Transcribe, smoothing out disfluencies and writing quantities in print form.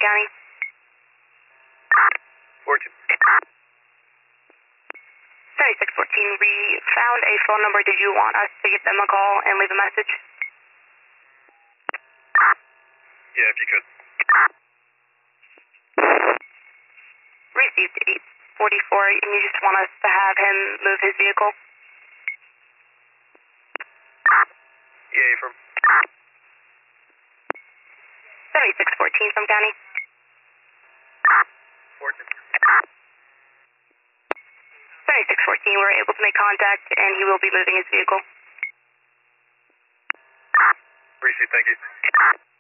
County. 14. 7614, we found a phone number. Did you want us to give them a call and leave a message? Yeah, if you could. Received 844, and you just want us to have him move his vehicle? Yeah, from 7614 from County. 14. 7614, we're able to make contact, and he will be moving his vehicle. Appreciate it, thank you.